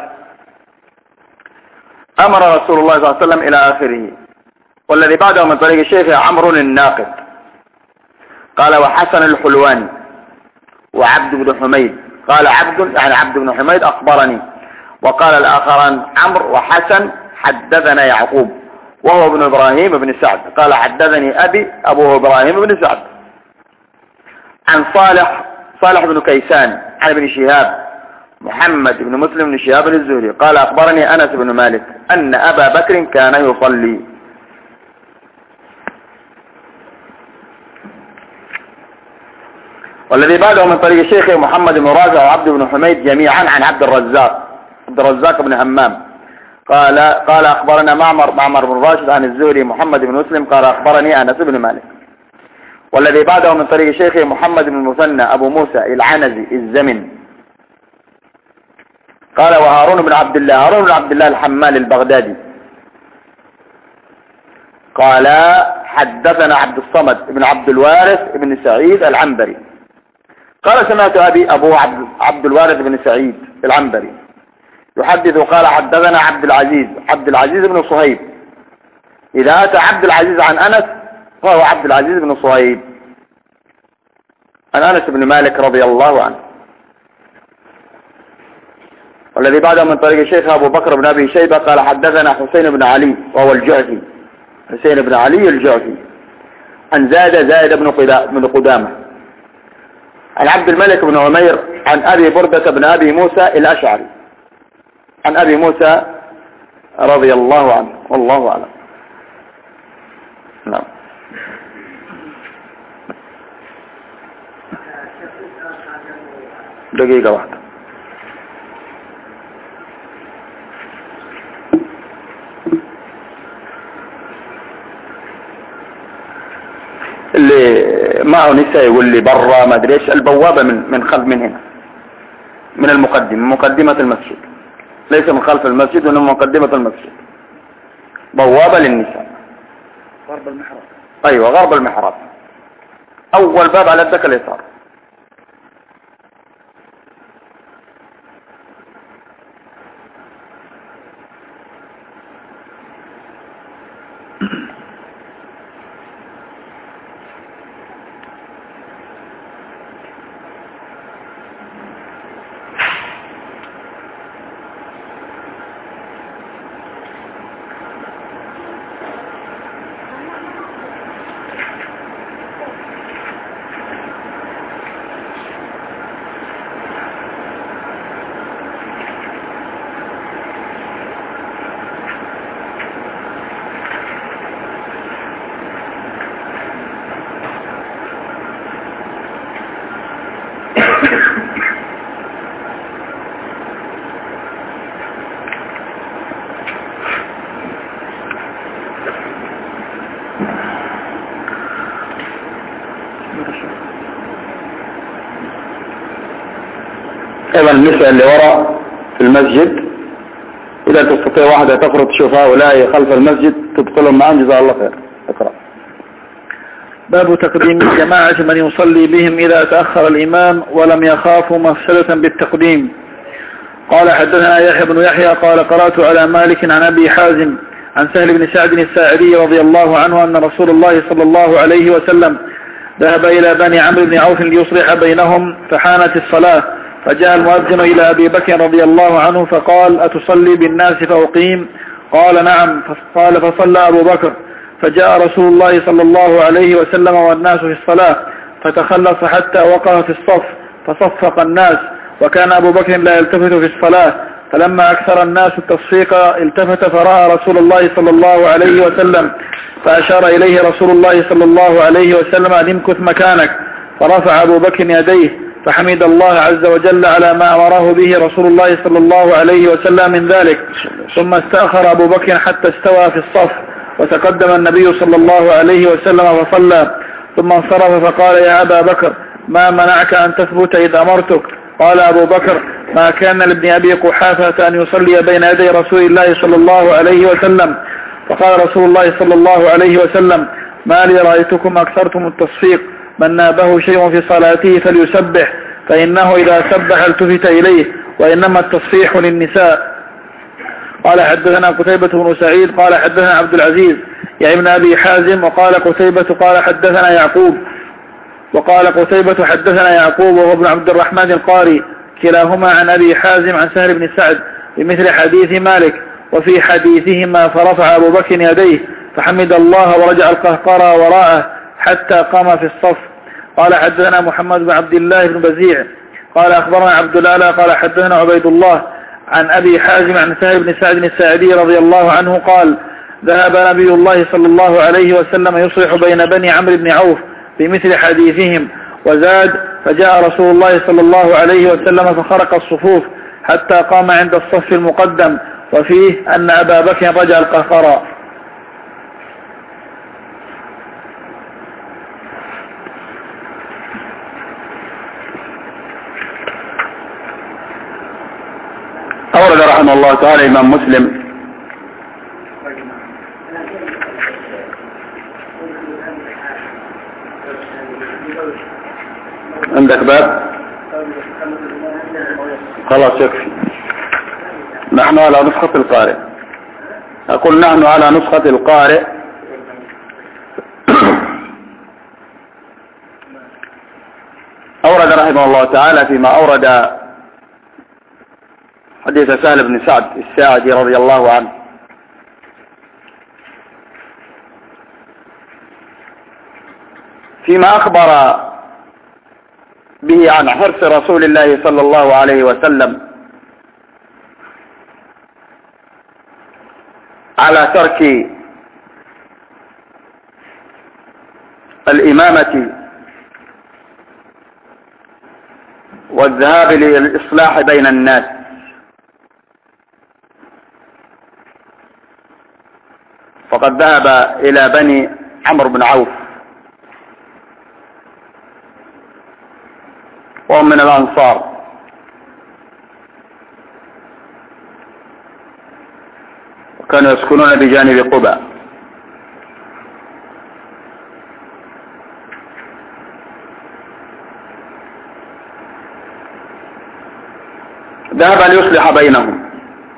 أمر رسول الله صلى الله عليه وسلم إلى آخره. والذي بعده من طريق الشيخ عمرو الناقد قال وحسن الحلواني وعبد بن حميد قال عبد بن حميد أخبرني، وقال الآخران عمرو وحسن حدثنا يعقوب وهو ابن إبراهيم بن سعد قال حدثني أبي أبوه إبراهيم بن سعد عن صالح بن كيسان عن ابن شهاب محمد بن مسلم بن شهاب الزهري قال أخبرني أنس بن مالك أن أبا بكر كان يصلي. والذي بعده من طريق الشيخ محمد بن رازع وعبد بن حميد جميعا عن عبد الرزاق بن همام قال أخبرنا معمر بن راشد عن الزهري محمد بن مسلم قال أخبرني أنس بن مالك. والذي بعده من طريق الشيخ محمد بن المثنى أبو موسى العنزي الزمن قال وهارون بن عبد الله الحمال البغدادي قال حدثنا عبد الصمد بن عبد الوارث بن سعيد العنبري قال سمعت أبي أبوه عبد الوارث بن سعيد العنبري يحدث قال حدثنا عبد العزيز بن صهيب. إذا أتى عبد العزيز عن أنس فهو عبد العزيز بن صهيب عن أنس بن مالك رضي الله عنه. والذي بعده من طريق الشيخ أبو بكر بن أبي شيبة قال حدثنا حسين بن علي وهو الجعفي حسين بن علي الجعفي عن زايد بن قدامة عن عبد الملك بن عمير عن أبي بردة بن أبي موسى الأشعري عن أبي موسى رضي الله عنه والله أعلم. نعم. دقيقة واحدة. اللي معه نساء واللي برا ما ادري ايش البوابة من خلف من هنا من مقدمة المسجد ليس من خلف المسجد وإنما مقدمة المسجد بوابة للنساء غرب المحراب. أيوة غرب المحراب أول باب على يدك اليسار. ايضا النساء اللي وراء في المسجد اذا تستطيع واحدة تفرض تشوف هؤلاء خلف المسجد تدخلهم معهم جزاه الله خير. اقرأ. باب تقديم الجماعة من يصلي بهم إذا تأخر الإمام ولم يخافوا مفسدة بالتقديم. قال حدثنا يحيى بن يحيى قال قرأت على مالك عن أبي حازم عن سهل بن سعد الساعدي رضي الله عنه أن رسول الله صلى الله عليه وسلم ذهب إلى بني عمرو بن عوف ليصلح بينهم فحانت الصلاة فجاء المؤذن إلى أبي بكر رضي الله عنه فقال أتصلي بالناس فأقيم؟ قال نعم. قال فصلى أبو بكر فجاء رسول الله صلى الله عليه وسلم والناس في الصلاة فتخلص حتى وقف في الصف فصفق الناس وكان أبو بكر لا يلتفت في الصلاة فلما أكثر الناس التصفيق التفت فرأى رسول الله صلى الله عليه وسلم فأشار إليه رسول الله صلى الله عليه وسلم أن امكث مكانك فرفع أبو بكر يديه فحمد الله عز وجل على ما أمره به رسول الله صلى الله عليه وسلم من ذلك ثم استأخر أبو بكر حتى استوى في الصف وتقدم النبي صلى الله عليه وسلم فصلى ثم انصرف فقال يا أبا بكر ما منعك أن تثبت إذ أمرتك؟ قال أبو بكر ما كان لابن أبي قحافة أن يصلي بين يدي رسول الله صلى الله عليه وسلم. فقال رسول الله صلى الله عليه وسلم ما لي رأيتكم أكثرتم التصفيق من نابه شيء في صلاته فليسبح فإنه إذا سبح التفت إليه وإنما التصفيح للنساء. قال حدثنا قتيبة بن سعيد قال حدثنا عبد العزيز يعني ابن أبي حازم وقال قتيبة قال حدثنا يعقوب وقال قتيبة حدثنا يعقوب وهو ابن عبد الرحمن القاري كلاهما عن أبي حازم عن سهل بن سعد بمثل حديث مالك وفي حديثهما فرفع أبو بكر يديه فحمد الله ورجع القهقرى وراءه حتى قام في الصف. قال حدثنا محمد بن عبد الله بن بزيع قال أخبرنا عبد الأعلى قال حدثنا عبيد الله عن أبي حازم عن سهل بن سعد الساعدي رضي الله عنه قال ذهب نبي الله صلى الله عليه وسلم يصلح بين بني عمرو بن عوف بمثل حديثهم وزاد فجاء رسول الله صلى الله عليه وسلم فخرق الصفوف حتى قام عند الصف المقدم وفيه أن أبا بكر رجع القهقرى. أورد رحمه الله تعالى إمام مسلم عندك باب خلاص يكفي. نحن على نسخة القارئ أقول نحن على نسخة القارئ أورد رحمه الله تعالى فيما أورد حديث سهل بن سعد الساعدي رضي الله عنه فيما أخبر به عن حرص رسول الله صلى الله عليه وسلم على ترك الإمامة والذهاب للإصلاح بين الناس فقد ذهب إلى بني عمرو بن عوف وهم من الأنصار وكانوا يسكنون بجانب قباء ذهب ليصلح بينهم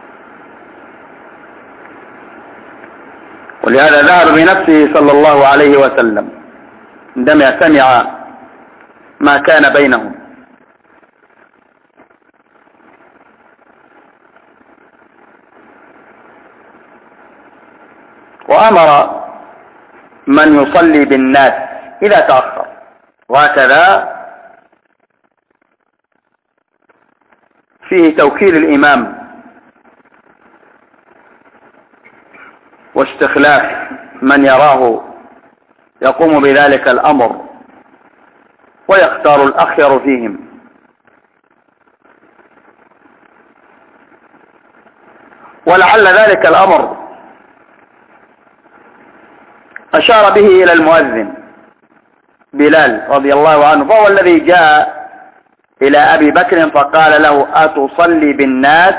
ولهذا ذهب بنفسه صلى الله عليه وسلم عندما سمع ما كان بينهم وأمر من يصلي بالناس إذا تأخر وهكذا فيه توكيل الإمام واستخلاف من يراه يقوم بذلك الأمر ويختار الأخير فيهم. ولعل ذلك الأمر أشار به إلى المؤذن بلال رضي الله عنه فهو الذي جاء إلى أبي بكر فقال له أتصلي بالناس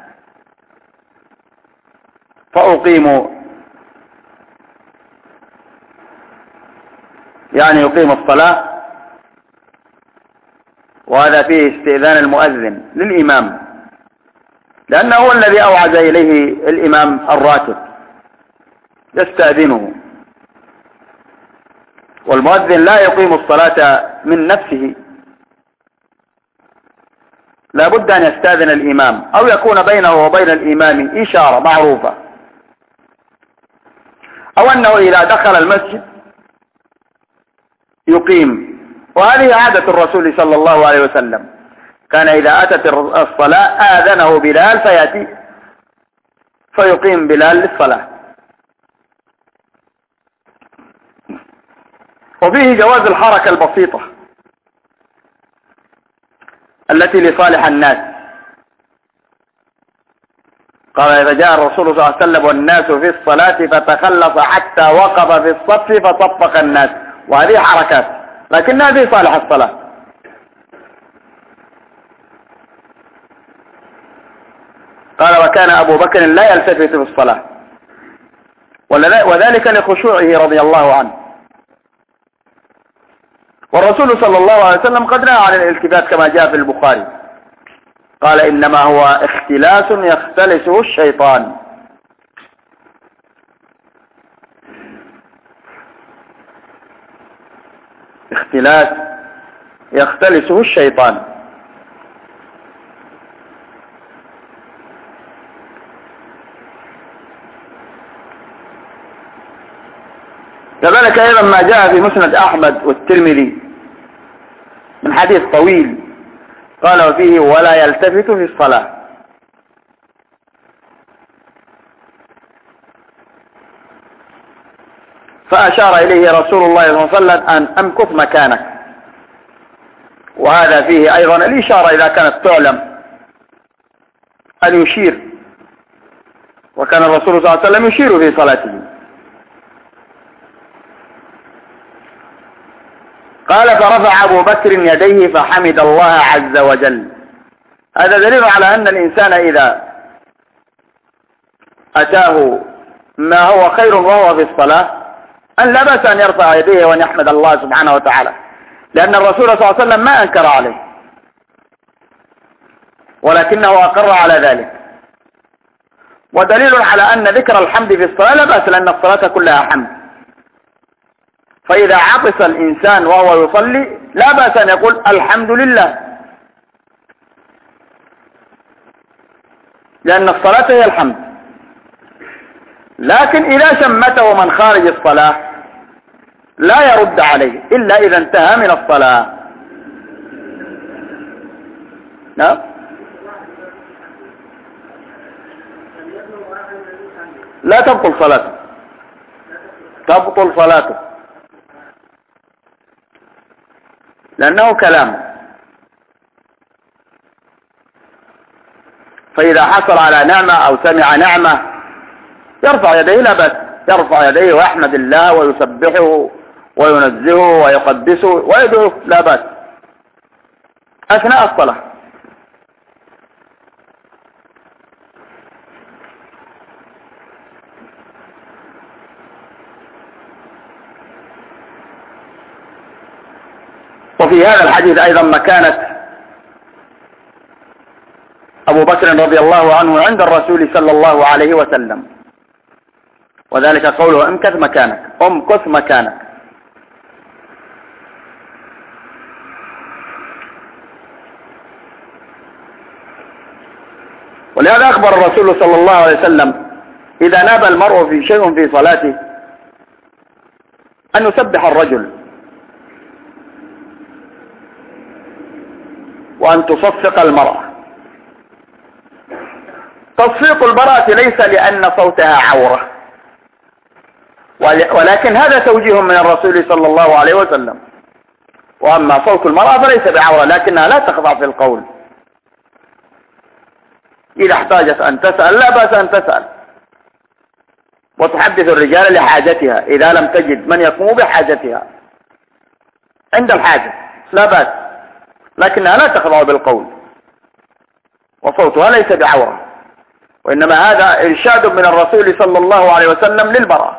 فأقيم، يعني يقيم الصلاة. وهذا فيه استئذان المؤذن للإمام، لأنه هو الذي أوعز إليه الإمام الراتب، يستأذنه. والمؤذن لا يقيم الصلاة من نفسه، لا بد أن يستأذن الإمام أو يكون بينه وبين الإمام إشارة معروفة، أو أنه إذا دخل المسجد يقيم. وهذه عادة الرسول صلى الله عليه وسلم، كان إذا أتت الصلاة آذنه بلال فيأتي فيقيم بلال للصلاة. وفيه جواز الحركة البسيطة التي لصالح الناس. قال إذا جاء الرسول صلى الله عليه وسلم والناس في الصلاة فتخلص حتى وقف في الصف فصفق الناس، وهذه حركات لكنها في صالح الصلاة. قال وكان أبو بكر لا يلتفت في الصلاة، وذلك لخشوعه رضي الله عنه. والرسول صلى الله عليه وسلم قد نهى عن الالتفات كما جاء في البخاري، قال إنما هو اختلاس يختلسه الشيطان. اختلاس يختلسه الشيطان. كذلك أيضا ما جاء في مسند أحمد والترمذي من حديث طويل قال فيه ولا يلتفت في الصلاة. فأشار إليه رسول الله صلى الله عليه وسلم أن أمكث مكانك، وهذا فيه أيضا الإشارة إذا كانت تعلم أن يشير، وكان الرسول صلى الله عليه وسلم يشير في صلاته. قال فرفع أبو بكر يديه فحمد الله عز وجل. هذا دليل على أن الإنسان إذا أتاه ما هو خير وهو في الصلاة أن لا بأس أن يرفع يديه وأن يحمد الله سبحانه وتعالى، لأن الرسول صلى الله عليه وسلم ما أنكر عليه ولكنه أقر على ذلك. ودليل على أن ذكر الحمد في الصلاة لا بأس، لأن الصلاة كلها حمد. فإذا عطس الإنسان وهو يصلي لا بأس أن يقول الحمد لله، لأن الصلاة هي الحمد. لكن إذا شمته من خارج الصلاة لا يرد عليه إلا إذا انتهى من الصلاة. نعم. لا تبطل صلاته، تبطل صلاته، لأنه كلام. فإذا حصل على نعمة أو سمع نعمة يرفع يديه لا بأس، يرفع يديه ويحمد الله ويسبحه وينزهه ويقدسه ويدعوه لا بأس أثناء الصلاة. وفي هذا الحديث أيضا مكانة أبو بكر رضي الله عنه عند الرسول صلى الله عليه وسلم، وذلك قوله امكث مكانك، امكث مكانك. ولهذا أخبر الرسول صلى الله عليه وسلم إذا ناب المرء في شيء في صلاته أن يسبح الرجل وأن تصفق المرأة. تصفيق المرأة ليس لأن صوتها عورة، ولكن هذا توجيه من الرسول صلى الله عليه وسلم. وأما صوت المرأة فليس بعورة، لكنها لا تخضع في القول. إذا احتاجت أن تسأل لا بأس أن تسأل، وتحدث الرجال لحاجتها إذا لم تجد من يقوم بحاجتها عند الحاجة لا بأس، لكنها لا تخضع بالقول، وصوتها ليس بعورة، وإنما هذا إرشاد من الرسول صلى الله عليه وسلم للمرأة.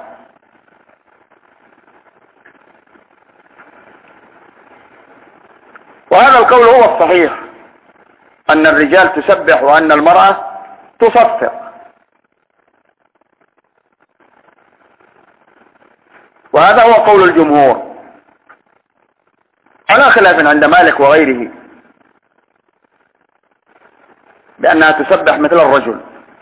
وهذا القول هو الصحيح، أن الرجال تسبح وأن المرأة تصفق. وهذا هو قول الجمهور على خلاف عند مالك وغيره بأنها تسبح مثل الرجل.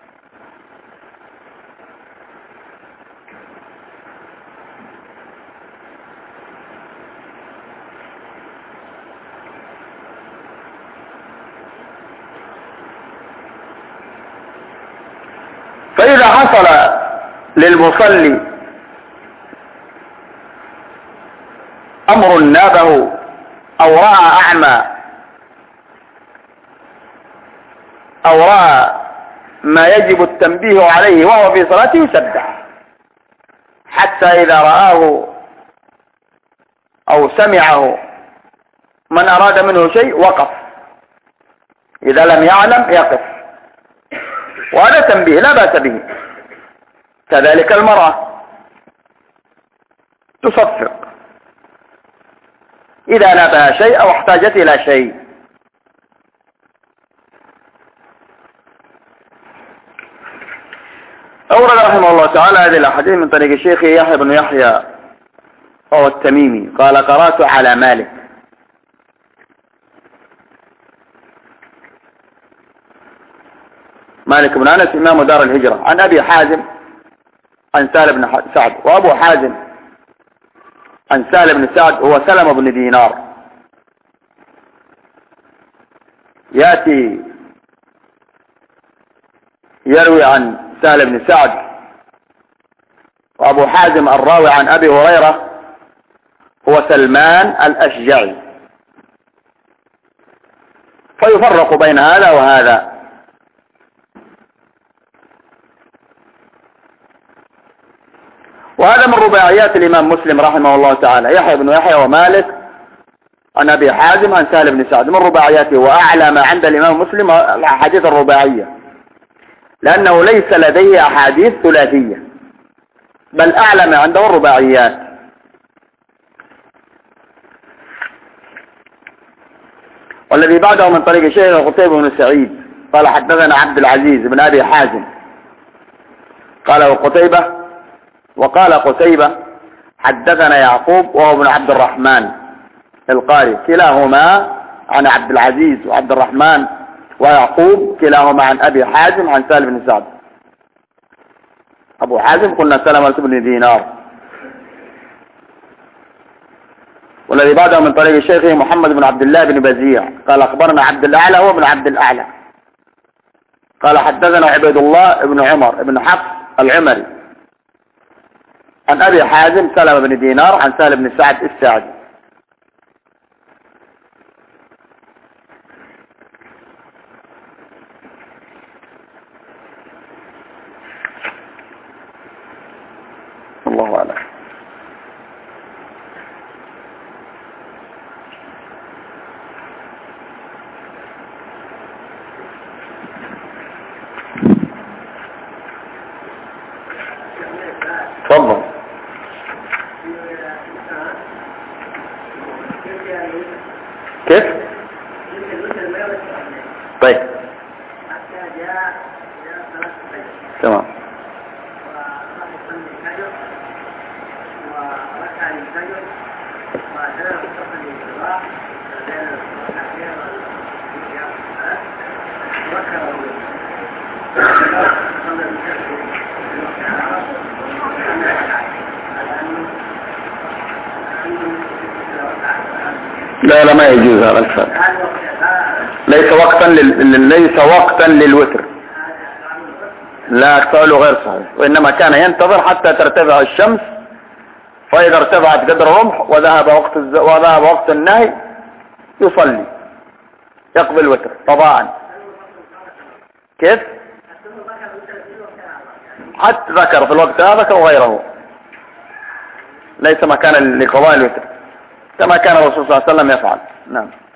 فإذا حصل للمصلي أمر نابه أو رأى أعمى أو رأى ما يجب التنبيه عليه وهو في صلاته يسبح، حتى إذا رآه أو سمعه من أراد منه شيء وقف، إذا لم يعلم يقف، وهذا تنبيه لا بأس به. كذلك المرأة تصفق إذا نابها شيء أو احتاجت إلى شيء. أورد رحمه الله تعالى هذه الأحاديث من طريق شيخه يحيى بن يحيى وهو التميمي قال: قرأت على مالك. مالك بن أنس إمام دار الهجرة، عن أبي حازم عن سهل بن سعد، وأبو حازم عن سهل بن سعد هو سلمة بن دينار، يأتي يروي عن سهل بن سعد، وأبو حازم الراوي عن أبي هريرة هو سلمان الأشجعي، فيفرق بين هذا وهذا. وهذا من رباعيات الإمام مسلم رحمه الله تعالى، يحيى بن يحيى ومالك عن أبي حازم عن سهل بن سعد، من رباعياته. وأعلى ما عند الإمام مسلم الأحاديث الرباعية، لأنه ليس لديه أحاديث ثلاثية، بل أعلى ما عنده الرباعيات. والذي بعده من طريق شيخ قتيبة بن سعيد قال: حدثنا عبد العزيز بن أبي حازم قال وقتيبة، وقال قتيبة حدثنا يعقوب وهو ابن عبد الرحمن القاري، كلاهما عن عبد العزيز وعبد الرحمن ويعقوب كلاهما عن أبي حازم عن سهل بن سعد. أبو حازم قلنا سلمة بن دينار. والذي بعده من طريق شيخه محمد بن عبد الله بن بزيع قال: أخبرنا عبد الأعلى هو ابن عبد الأعلى قال: حدثنا عبيد الله بن عمر بن حفص العمري عن أبي حازم سلمة بن دينار عن سهل بن سعد الساعدي. الله أعلم. تفضل. كيف؟ طيب تمام. لا ما يجوز هذا الفرق، ليس وقتا للوتر، لا قوله غير صحيح، وإنما كان ينتظر حتى ترتفع الشمس، فإذا ارتفعت قدر رمح وذهب وقت النهي يصلي يقضي الوتر قضاء. كيف؟ حتى ذكر في الوقت هذا ذكر غيره، ليس مكانا لقضاء الوتر كما كان الرسول صلى الله عليه وسلم يفعل. نعم.